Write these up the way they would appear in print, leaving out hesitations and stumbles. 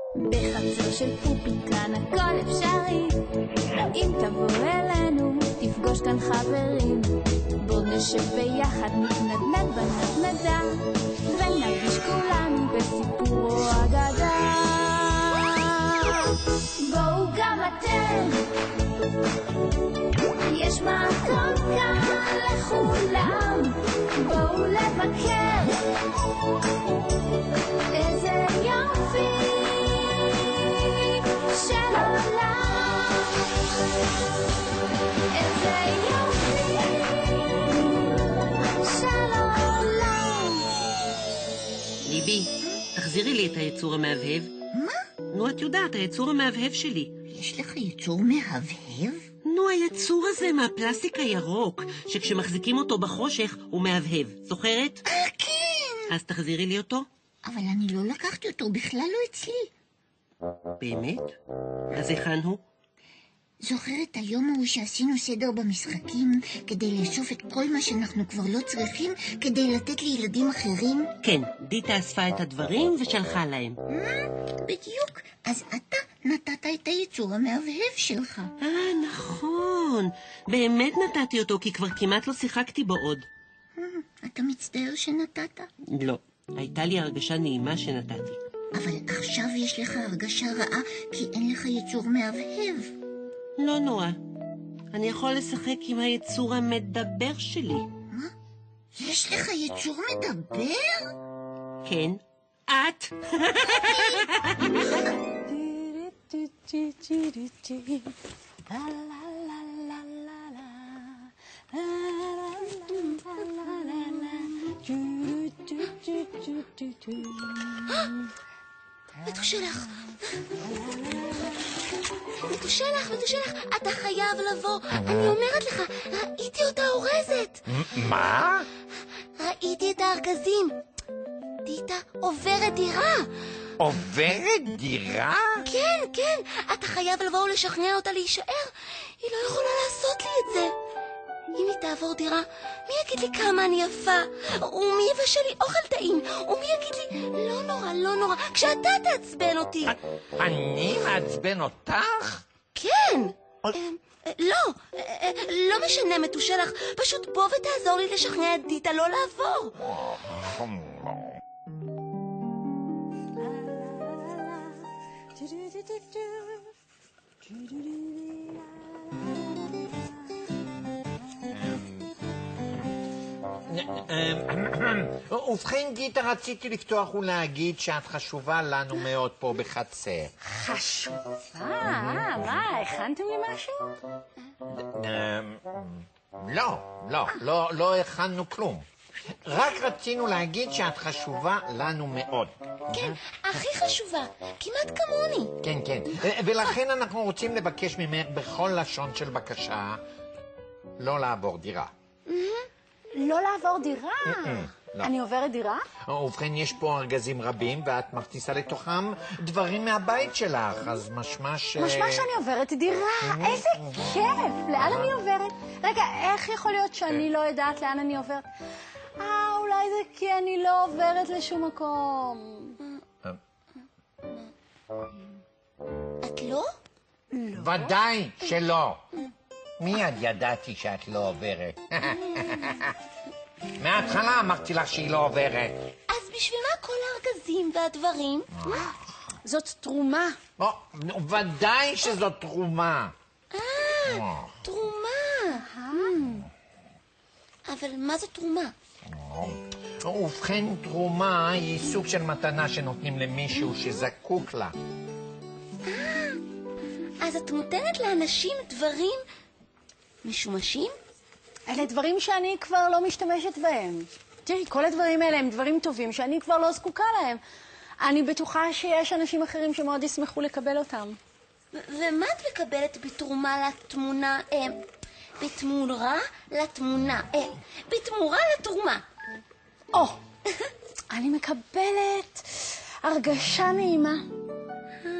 בחצר של פופיקן הכל אפשרי, אם תבוא אלינו תפגוש כאן חברים, בוא נשב ביחד נתנדנד בנתנדה ונרגיש כולנו בסיפור או אגדה. בואו גם אתם, יש מקום כאן לכולם, בואו לבקר, איזה יופי של עולם, איזה יופי של עולם. ליבי, תחזירי לי את היצור המהבהב. מה? נו, את יודעת, היצור המהבהב שלי. יש לך יצור מהבהב? נו, היצור הזה מהפלסטיק הירוק, שכשמחזיקים אותו בחושך הוא מהבהב. זוכרת? כן. אז תחזירי לי אותו. אבל אני לא לקחתי אותו, בכלל לא אצלי. באמת? אז היכן הוא? זוכרת היום ההוא שעשינו סדר במשחקים כדי לאסוף את כל מה שאנחנו כבר לא צריכים כדי לתת לילדים אחרים? כן, דיטה אספה את הדברים ושלחה להם. בדיוק. אז אתה נתת את היצור המהבהב שלך. נכון. באמת נתתי אותו כי כבר כמעט לא שיחקתי בו עוד. אתה מצטער שנתת? לא, הייתה לי הרגשה נעימה שנתתי. אבל עכשיו יש לך הרגשה רעה כי אין לך יצור מהבהב. לא נורא. אני יכול לשחק עם היצור המדבר שלי. מה? יש לך יצור מדבר? כן. את? מתושלח, אתה חייב לבוא. אני אומרת לך, ראיתי אותה אורזת. מה? ראיתי את הארגזים. דיטה עוברת דירה. עוברת דירה? כן, כן. אתה חייב לבוא ולשכנע אותה להישאר. היא לא יכולה לעשות לי את זה. אם היא תעבור דירה, מי יגיד לי כמה אני יפה? ומי יבשל לי אוכל טעים? ומי יגיד לי, לא נורא, לא נורא, כשאתה תעצבן אותי. אני מעצבן אותך? כן. לא משנה מתושלח, פשוט בוא ותעזור לי לשכנע את דיטה לא לעבור. ובכן דיטה, רציתי לפתוח ולהגיד שאת חשובה לנו מאוד פה בחצר. חשובה? מה, הכנתם לי משהו? לא הכנו כלום. רק רצינו להגיד שאת חשובה לנו מאוד. כן, הכי חשובה, כמעט כמוני. כן, כן. ולכן אנחנו רוצים לבקש ממך בכל לשון של בקשה לא לעבור דירה. לא לעבור דירה? לא. אני עוברת דירה? ובכן, יש פה ארגזים רבים, ואת מכניסה לתוכם דברים מהבית שלך, אז משמע שאני עוברת דירה. איזה כיף! לאן אני עוברת? רגע, איך יכול להיות שאני לא יודעת לאן אני עוברת? אולי זה כי אני לא עוברת לשום מקום. את לא? ודאי שלא. מיד ידעתי שאת לא עוברת. מההתחלה אמרתי לך שהיא לא עוברת. אז בשביל מה כל הארגזים והדברים? זאת תרומה. ודאי שזאת תרומה. תרומה. אבל מה זו תרומה? ובכן, תרומה היא סוג של מתנה שנותנים למישהו שזקוק לה. אז את נותנת לאנשים דברים משומשים? אלה דברים שאני כבר לא משתמשת בהם. תראי, כל הדברים האלה הם דברים טובים שאני כבר לא זקוקה להם. אני בטוחה שיש אנשים אחרים שמאוד ישמחו לקבל אותם. ומה את מקבלת בתרומה לתמונה? בתמורה לתמונה. בתמורה לתרומה. אני מקבלת הרגשה נעימה.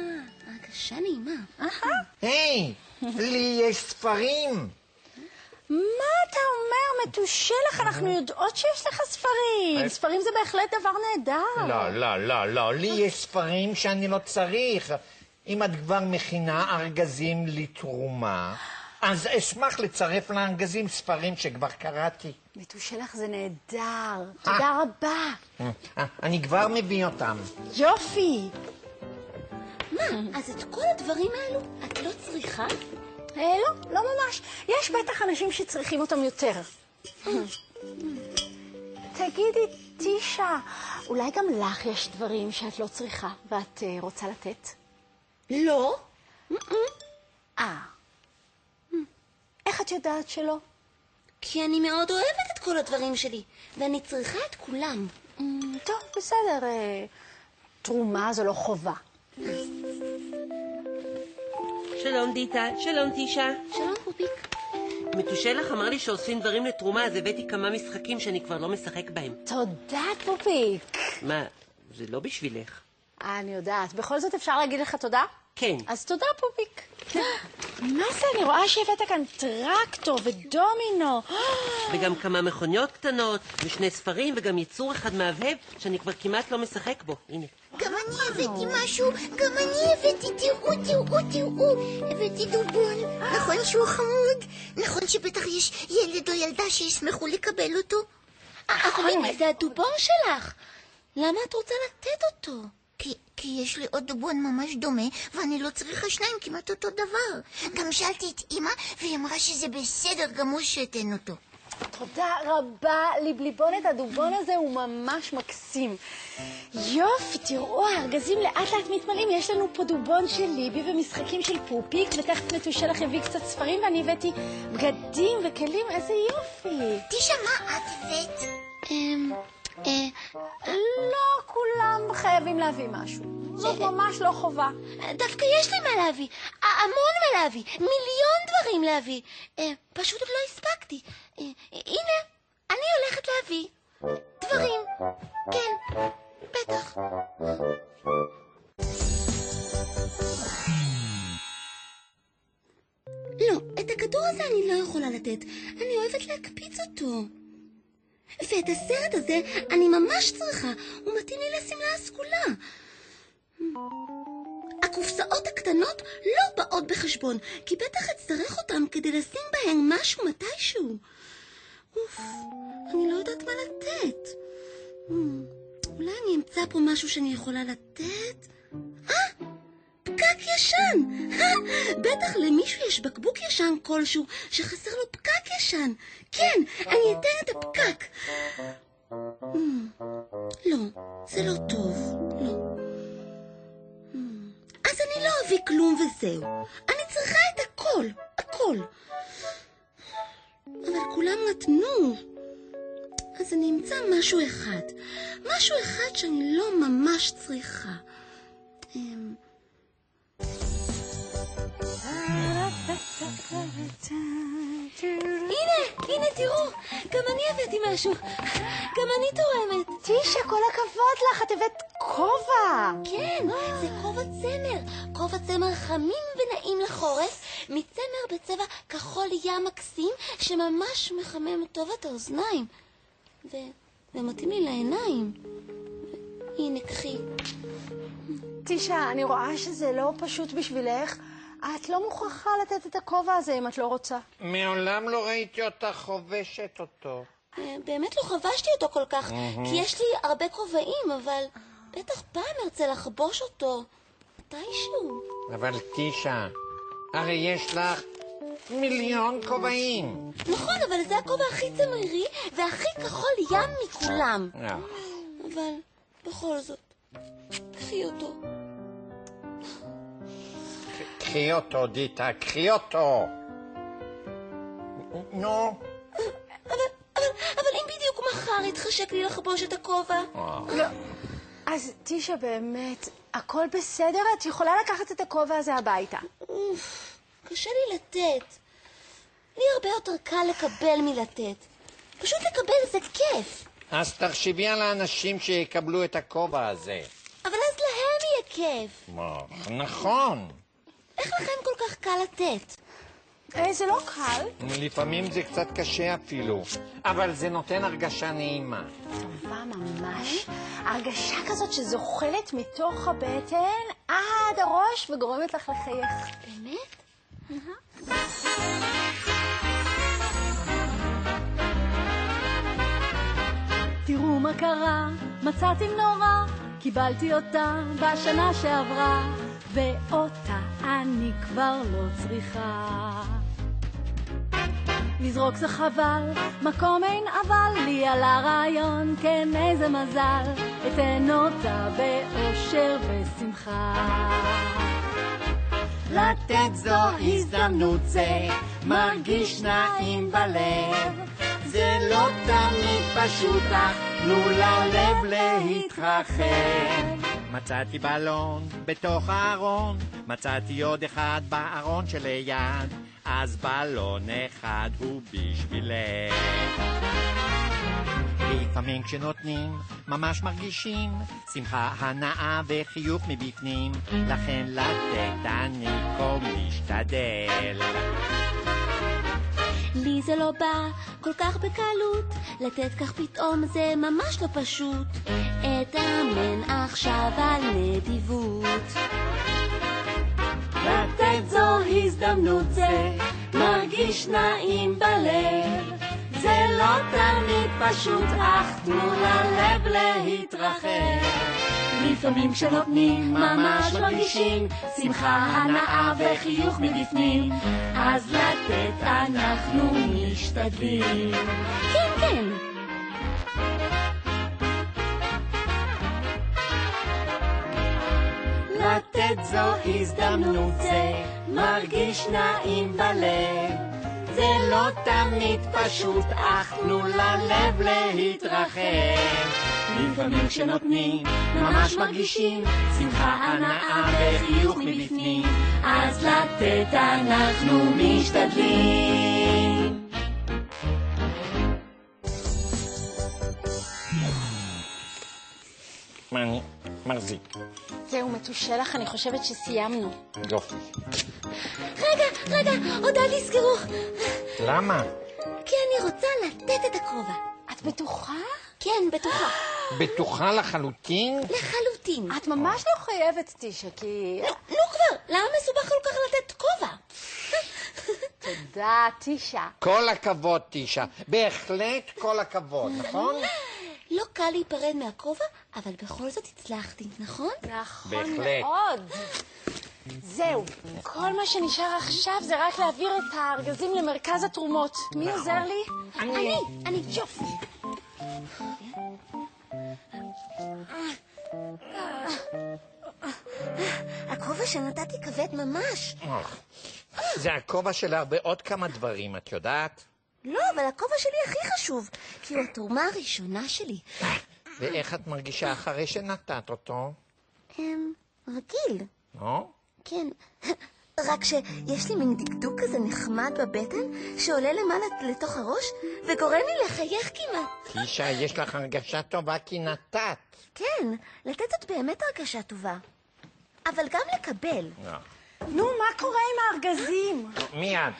הרגשה נעימה. היי, לי יש ספרים. מה אתה אומר, מתושלח? אנחנו יודעות שיש לך ספרים. ספרים זה בהחלט דבר נהדר. לא, לי יש ספרים שאני לא צריך. אם את כבר מכינה ארגזים לתרומה, אז אשמח לצרף לארגזים ספרים שכבר קראתי. מתושלח זה נהדר. תודה רבה. אני כבר מביא אותם. יופי. מה, אז את כל הדברים האלו את לא צריכה? לא ממש. יש בטח אנשים שצריכים אותם יותר. תגידי, טישה, אולי גם לך יש דברים שאת לא צריכה ואת רוצה לתת? לא. איך את יודעת שלא? כי אני מאוד אוהבת את כל הדברים שלי, ואני צריכה את כולם. טוב, בסדר. תרומה זו לא חובה. שלום דיטה, שלום טישה. שלום פופיק. מתושלח אמר לי שעושים דברים לתרומה, אז הבאתי כמה משחקים שאני כבר לא משחק בהם. תודה, פופיק. מה, זה לא בשבילך. אני יודעת. בכל זאת אפשר להגיד לך תודה? כן. אז תודה, פופיק. מה זה? אני רואה שהבאת כאן טרקטור ודומינו. וגם כמה מכוניות קטנות, ושני ספרים, וגם יצור אחד מהבהב, שאני כבר כמעט לא משחק בו. הנה. גם אני הבאתי משהו, גם אני הבאתי, תראו. הבאתי דובון. נכון שהוא חמוד? נכון שבטח יש ילד או ילדה שישמחו לקבל אותו? אבל זה הדובון שלך. למה את רוצה לתת אותו? כי יש לי עוד דובון ממש דומה, ואני לא צריכה שניים, כמעט אותו דבר. גם שאלתי את אמא, והיא אמרה שזה בסדר גמור שאתן אותו. תודה רבה, ליבליבונת, הדובון הזה הוא ממש מקסים. יופי, תראו, הארגזים לאט לאט מתמלאים. יש לנו פה דובון של ליבי ומשחקים של פופיק, ותכף מתושלח יביא קצת ספרים, ואני הבאתי בגדים וכלים, איזה יופי. טישה, מה את הבאת? לא כולם חייבים להביא משהו. זאת ממש לא חובה. דווקא יש לי מה להביא, המון מה להביא, מיליון דברים להביא. פשוט עוד לא הספקתי. הנה, אני הולכת להביא דברים. כן, בטח. לא, את הכדור הזה אני לא יכולה לתת. אני אוהבת להקפיץ אותו. ואת הסרט הזה אני ממש צריכה, הוא מתאים לי לשמלה הסגולה. הקופסאות הקטנות לא באות בחשבון, כי בטח אצטרך אותם כדי לשים בהן משהו מתישהו. אני לא יודעת מה לתת. אולי אני אמצא פה משהו שאני יכולה לתת? פקק ישן! בטח למישהו יש בקבוק ישן כלשהו שחסר לו פקק ישן. כן, אני אתן את הפקק. לא, זה לא טוב. לא. אז אני לא אביא כלום וזהו. אני צריכה את הכל. אבל כולם נתנו. אז אני אמצא משהו אחד שאני לא ממש צריכה. הנה, תראו, גם אני הבאתי משהו. גם אני תורמת. טישה, כל הכבוד לך, את הבאת כובע. כן, זה כובע צמר. כובע צמר חמים ונעים לחורף, מצמר בצבע כחול ים מקסים, שממש מחמם טוב את האוזניים. ומתאים לי לעיניים. הנה, קחי. טישה, אני רואה שזה לא פשוט בשבילך. את לא מוכרחה לתת את הכובע הזה אם את לא רוצה. מעולם לא ראיתי אותך חובשת אותו. באמת לא חבשתי אותו כל כך, כי יש לי הרבה כובעים, אבל בטח פעם ארצה לחבוש אותו. מתישהו. אבל טישה, הרי יש לך מיליון כובעים. נכון, אבל זה הכובע הכי צמרי והכי כחול ים מכולם. אבל בכל זאת, קחי אותו. קחי אותו, דיטה, קחי אותו. נו. אבל אם בדיוק מחר יתחשק לי לחבוש את הכובע. לא. אז טישה, באמת, הכל בסדר? את יכולה לקחת את הכובע הזה הביתה. קשה לי לתת. לי הרבה יותר קל לקבל מלתת. פשוט לקבל זה כיף. אז תחשבי על האנשים שיקבלו את הכובע הזה. אבל אז להם יהיה כיף. נכון. איך לכם כל כך קל לתת? זה לא קל. לפעמים זה קצת קשה אפילו, אבל זה נותן הרגשה נעימה. טובה ממש. הרגשה כזאת שזוחלת מתוך הבטן עד הראש וגורמת לך לחייך. באמת? תראו מה קרה, מצאתי נורא, קיבלתי אותה בשנה שעברה, ואותה אני כבר לא צריכה. לזרוק זה חבל, מקום אין אבל, לי על הרעיון, כן איזה מזל, אתן אותה באושר ושמחה. לתת זו הזדמנות, זה מרגיש נעים בלב, זה לא תמיד פשוט, אך תנו ללב להתרחב. מצאתי בלון בתוך הארון, מצאתי עוד אחד בארון שליד, אז בלון אחד הוא בשבילך. לפעמים כשנותנים ממש מרגישים שמחה, הנאה וחיוך מבפנים, לכן לתת אני כה משתדל. לי זה לא בא כל כך בקלות, לתת כך פתאום זה ממש לא פשוט, אתאמן עכשיו על נדיבות. לתת זו הזדמנות, זה מרגיש נעים בלב, זה לא תמיד פשוט, אך תנו ללב להתרחב. לפעמים כשנותנים ממש מרגישים שמחה, הנאה וחיוך מבפנים, אז לתת אנחנו משתדלים. כן, כן. לתת זו הזדמנות, זה מרגיש נעים בלב, זה לא תמיד פשוט, אך תנו ללב להתרחב. לפעמים כשנותנים ממש מרגישים שמחה, הנאה וחיוך מבפנים, אז לתת אנחנו משתדלים. מה אני מחזיק? זהו, מתושלח, אני חושבת שסיימנו. יופי. רגע, עוד אל תזכרו. למה? כי אני רוצה לתת את הכובע. את בטוחה? כן, בטוחה. בטוחה לחלוטין? לחלוטין. את ממש לא חייבת, טישה, כי... נו כבר, למה מסובך כל כך לתת כובע? תודה, טישה. כל הכבוד, טישה. בהחלט כל הכבוד, נכון? לא קל להיפרד מהכובע, אבל בכל זאת הצלחתי, נכון? נכון בהחלט. מאוד. זהו, כל מה שנשאר עכשיו זה רק להעביר את הארגזים למרכז התרומות. מי עוזר לי? אני יופי. הכובע שנתתי כבד ממש. זה הכובע של הרבה עוד כמה דברים, את יודעת? לא, אבל הכובע שלי הכי חשוב, כי הוא התרומה הראשונה שלי. ואיך את מרגישה אחרי שנתת אותו? רגיל. לא? כן, רק שיש לי מין דקדוק כזה נחמד בבטן שעולה למעלה לתוך הראש וגורם לי לחייך כמעט. טישה, יש לך הרגשה טובה כי נתת. כן, לתת זאת באמת הרגשה טובה. אבל גם לקבל. לא. נו, מה קורה עם הארגזים? מיד.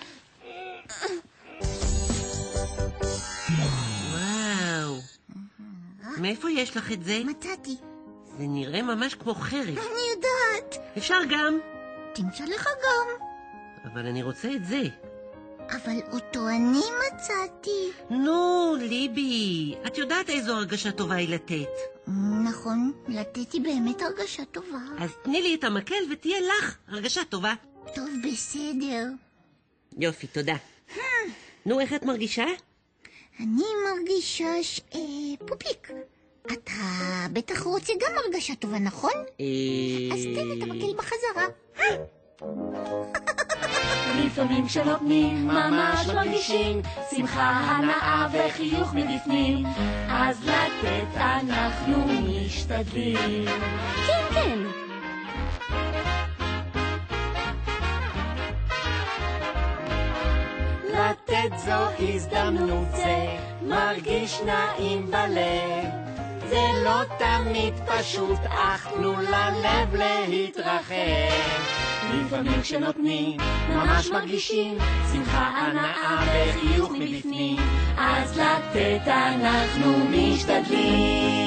וואו. מאיפה יש לך את זה? מצאתי. זה נראה ממש כמו חרב. אני יודעת. אפשר גם. תמצא לך גם. אבל אני רוצה את זה. אבל אותו אני מצאתי. נו, ליבי, את יודעת איזו הרגשה טובה היא לתת. נכון, לתת היא באמת הרגשה טובה. אז תני לי את המקל ותהיה לך הרגשה טובה. טוב, בסדר. יופי, תודה. נו, איך את מרגישה? אני מרגישה פופיק. אתה בטח רוצה גם הרגשה טובה, נכון? אז תן את המקל בחזרה. לפעמים כשנותנים ממש מרגישים שמחה, הנאה וחיוך מבפנים, אז לתת אנחנו משתדלים. כן, כן. לתת זו הזדמנות, זה מרגיש נעים בלב, זה לא תמיד פשוט, אך תנו ללב להתרחב. לפעמים כשנותנים, ממש מרגישים שמחה, הנאה וחיוך מבפנים, אז לתת אנחנו משתדלים.